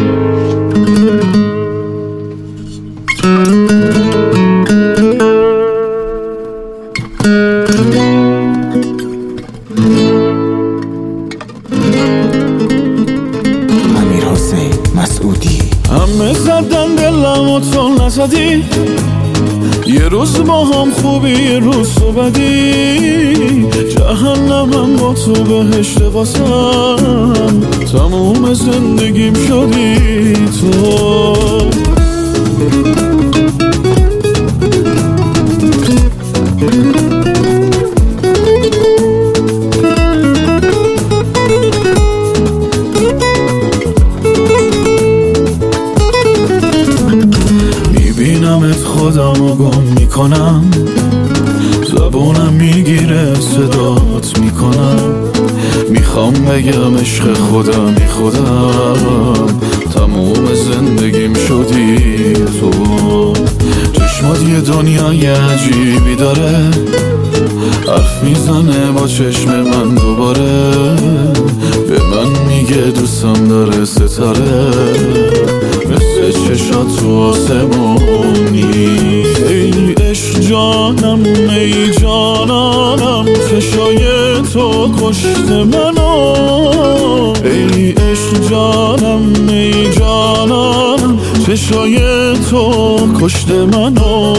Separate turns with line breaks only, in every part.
همه زدن دلم و تو نزدی، یه روز با هم خوبی یه روز تو بدی، جهنمم با تو بهشت واسم، تموم زندگیم شدی تو. میبینمت خودمو گم میکنم، زبونم میگیره صدات میکنم، میخوام بگم عشق خودم بی خودم، تموم زندگیم شدی تو. چشمات یه دنیای عجیبی داره، حرف میزنه با چشم من دوباره، به من میگه دوستم داره ستاره، مثل چشات تو آسمونی. ای عشق جانم ای جانانم، چشای تو کشت منو. ای عشق جانم ای جانانم، چشای تو کشت منو.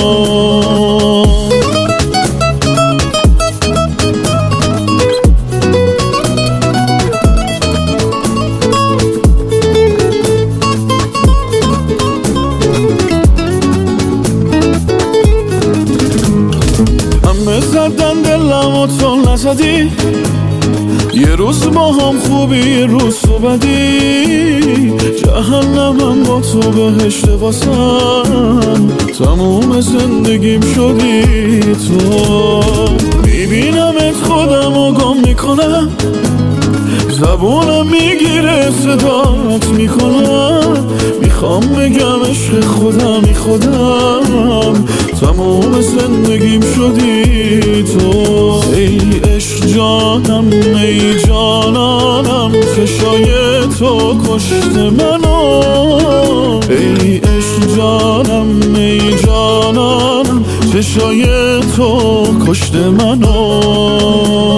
همه زدن دلم و تو نزدی، یه روز با هم خوبی یه روز تو بدی، جهنمم با تو بهشت واسم، تموم زندگیم شدی تو. میبینمت خودمو گم میکنم، زبونم میگیره صدات میکنم، میخوام بگم عشق خودم بی خودم، تموم زندگیم شدی تو. ای عشق جانم ای جانانم، چشای تو کشت منو. ای عشق جانم ای جانانم، چشای تو کشت منو.